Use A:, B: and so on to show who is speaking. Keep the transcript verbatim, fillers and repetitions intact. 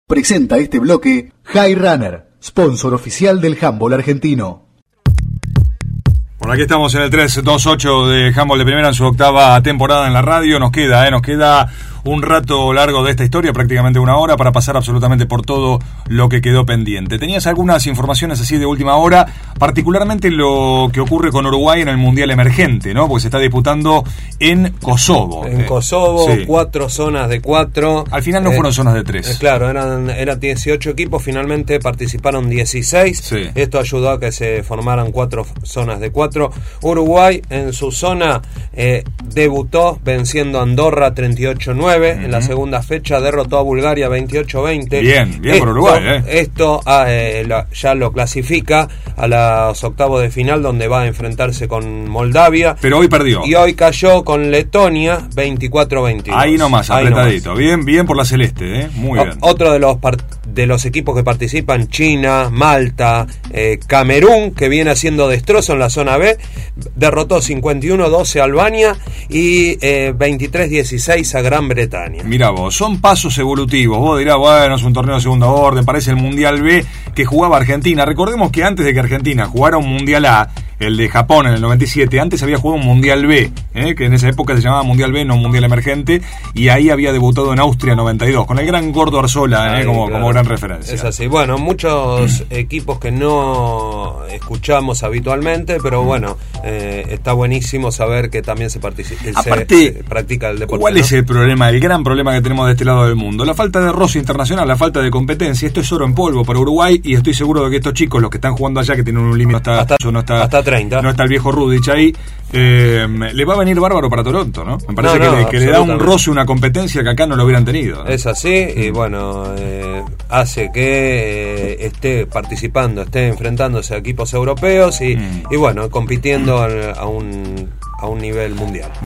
A: Presenta este bloque High Runner, sponsor oficial del handball argentino.
B: Bueno, aquí estamos en el tres dos ocho de Handball de Primera en su octava temporada en la radio. Nos queda, eh, nos queda un rato largo de esta historia, prácticamente una hora, para pasar absolutamente por todo lo que quedó pendiente. Tenías algunas informaciones así de última hora, particularmente lo que ocurre con Uruguay en el Mundial Emergente, ¿no? Porque se está disputando en Kosovo.
C: En
B: eh,
C: Kosovo,
B: sí.
C: cuatro zonas de cuatro.
B: Al final no
C: eh,
B: fueron zonas de tres.
C: Eh, claro, eran, eran dieciocho equipos, finalmente participaron dieciséis.
B: Sí.
C: Esto ayudó a que se formaran cuatro zonas de cuatro. Uruguay en su zona eh, debutó venciendo a Andorra treinta y ocho nueve. Uh-huh. En la segunda fecha derrotó a Bulgaria veintiocho veinte.
B: Bien, bien
C: esto,
B: por Uruguay. Eh.
C: Esto ah, eh, lo, ya lo clasifica a los octavos de final, donde va a enfrentarse con Moldavia.
B: Pero hoy perdió.
C: Y hoy cayó con Letonia veinticuatro veintidós.
B: Ahí nomás,
C: Ahí
B: apretadito.
C: nomás.
B: Bien, bien por la celeste, ¿eh? Muy
C: o,
B: bien.
C: Otro de los part- de los equipos que participan, China, Malta, eh, Camerún, que viene haciendo destrozo en la zona B, derrotó cincuenta y uno doce a Albania y eh, veintitrés dieciséis a Gran Bretaña.
B: Mirá vos, son pasos evolutivos. Vos dirás, bueno, es un torneo de segunda orden, parece el Mundial B que jugaba Argentina. Recordemos que antes de que Argentina jugara un Mundial A, el de Japón en el noventa y siete, antes había jugado un Mundial B, ¿eh? Que en esa época se llamaba Mundial B, no Mundial Emergente, y ahí había debutado en Austria noventa y dos, con el gran Gordo Arzola, ¿eh? como,
C: claro.
B: como gran referencia.
C: Es así, bueno, muchos equipos que no escuchamos habitualmente, pero bueno, eh, está buenísimo saber que también se, partici-
B: Aparte,
C: se, se practica el deporte.
B: ¿cuál
C: ¿no?
B: es el problema, el gran problema que tenemos de este lado del mundo? La falta de roce internacional, la falta de competencia. Esto es oro en polvo para Uruguay, y estoy seguro de que estos chicos, los que están jugando allá, que tienen un límite hasta,
C: hasta,
B: no está,
C: hasta treinta,
B: no está el viejo Rudich ahí, eh, le va a venir bárbaro para Toronto, ¿no? Me parece
C: no,
B: que,
C: no,
B: le, que le da un roce, una competencia que acá no lo hubieran tenido, ¿no?
C: Es así, y bueno, eh, hace que eh, esté participando, esté enfrentándose a equipos europeos y, mm. y bueno, compitiendo a, a, un, a un nivel mundial.